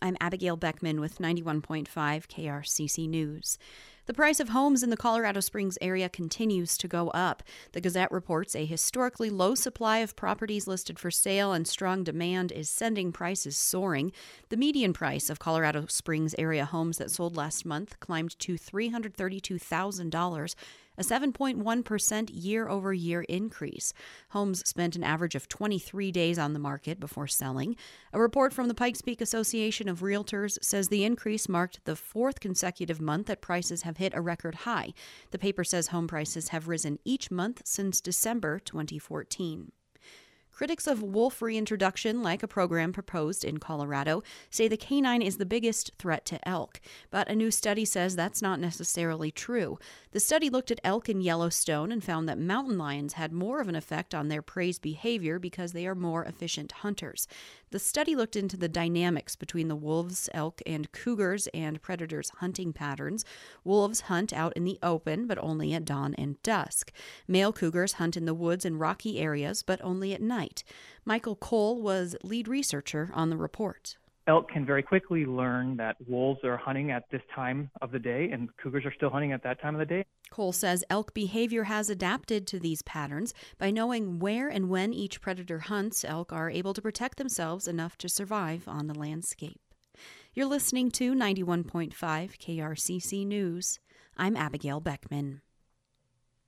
I'm Abigail Beckman with 91.5 KRCC News. The price of homes in the Colorado Springs area continues to go up. The Gazette reports a historically low supply of properties listed for sale and strong demand is sending prices soaring. The median price of Colorado Springs area homes that sold last month climbed to $332,000, a 7.1% year-over-year increase. Homes spent an average of 23 days on the market before selling. A report from the Pikes Peak Association of Realtors says the increase marked the fourth consecutive month that prices have hit a record high. The paper says home prices have risen each month since December 2014. Critics of wolf reintroduction, like a program proposed in Colorado, say the canine is the biggest threat to elk. But a new study says that's not necessarily true. The study looked at elk in Yellowstone and found that mountain lions had more of an effect on their prey's behavior because they are more efficient hunters. The study looked into the dynamics between the wolves, elk, and cougars and predators' hunting patterns. Wolves hunt out in the open, but only at dawn and dusk. Male cougars hunt in the woods and rocky areas, but only at night. Michael Cole was lead researcher on the report. Elk can very quickly learn that wolves are hunting at this time of the day and cougars are still hunting at that time of the day. Cole says elk behavior has adapted to these patterns. By knowing where and when each predator hunts, elk are able to protect themselves enough to survive on the landscape. You're listening to 91.5 KRCC News. I'm Abigail Beckman.